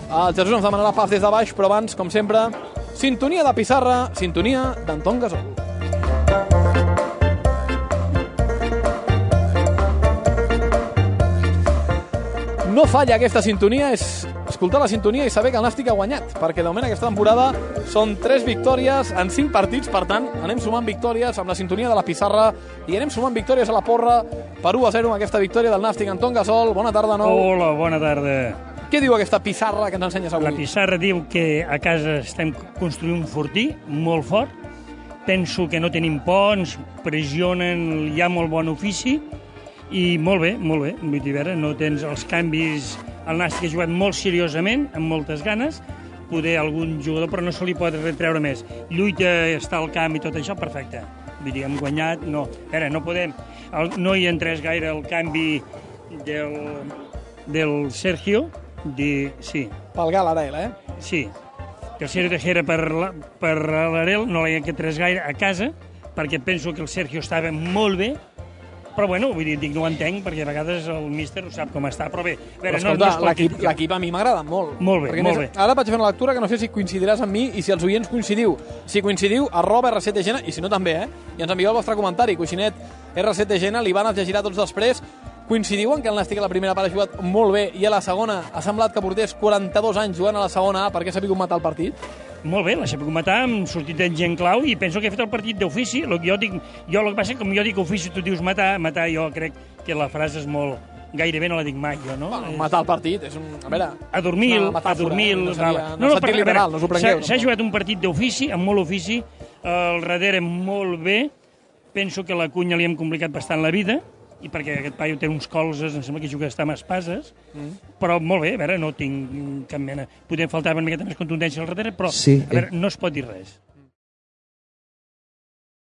El Jesús ens demanarà pals des de baix, però abans, com sempre, sintonia de pissarra, sintonia d'Anton Gasol. No falla aquesta sintonia, és escoltar la sintonia i saber que el Nàstic ha guanyat, perquè de moment aquesta temporada són 3 victòries en 5 partits, per tant, anem sumant victòries amb la sintonia de la pissarra i anem sumant victòries a la porra per 1-0 amb aquesta victòria del Nàstic. Anton Gasol, bona tarda, nou. Hola, bona tarda. Què diu aquesta pissarra que ens ensenyes avui? La pissarra diu que a casa estem construint un fortí molt fort. Penso que no tenim ponts, pressionen, hi ha molt bon ofici i molt bé, molt bé. Vull dir, veure, no tens els canvis. El Nàstic ha jugat molt seriosament, amb moltes ganes, poder algun jugador, però no se li pot retreure més. Lluita, està al camp i tot això, perfecte. Vull dir, hem guanyat, no. A veure, no podem. No hi entrés gaire el canvi del Sergio. Sí. Pel Gal Arel, Sí. Que el Sergio Tejera per l'Arel no l'hi entrés gaire a casa, perquè penso que el Sergio estava molt bé, però bueno, vull dir, no ho entenc, perquè a vegades el míster ho sap com està, però bé. Però escolta, l'equip a mi m'agrada molt. Molt bé, molt bé. Ara vaig fer una lectura que no sé si coincidiràs amb mi i si els oients coincidiu. Si coincidiu, @R7Gena, i si no també, i ens envieu el vostre comentari, coixinet R7Gena, l'Ivan els llegirà tots després. Coincidiu en que el Nàstic a la primera part ha jugat molt bé i a la segona ha semblat que portés 42 anys jugant a la segona A perquè s'ha sabut matar el partit? Molt bé, l'ha sabut matar, hem sortit en gent clau i penso que he fet el partit d'ofici. Jo el que passa, com jo dic ofici, tu dius matar, jo crec que la frase és molt... Gairebé no la dic mai, jo, no? Bueno, matar el partit és un... A veure... A dormir... sentit literal, no us ho prengueu. S'ha jugat un partit d'ofici, amb molt ofici, al darrere molt bé. Penso que la Cunya li hem complicat bastant la vida, i perquè aquest paio té uns colzes, em sembla que juga a estar amb espases, però molt bé, a veure, no tinc cap mena... Podem faltar una miqueta més contundència al darrere, però sí, a veure, no es pot dir res.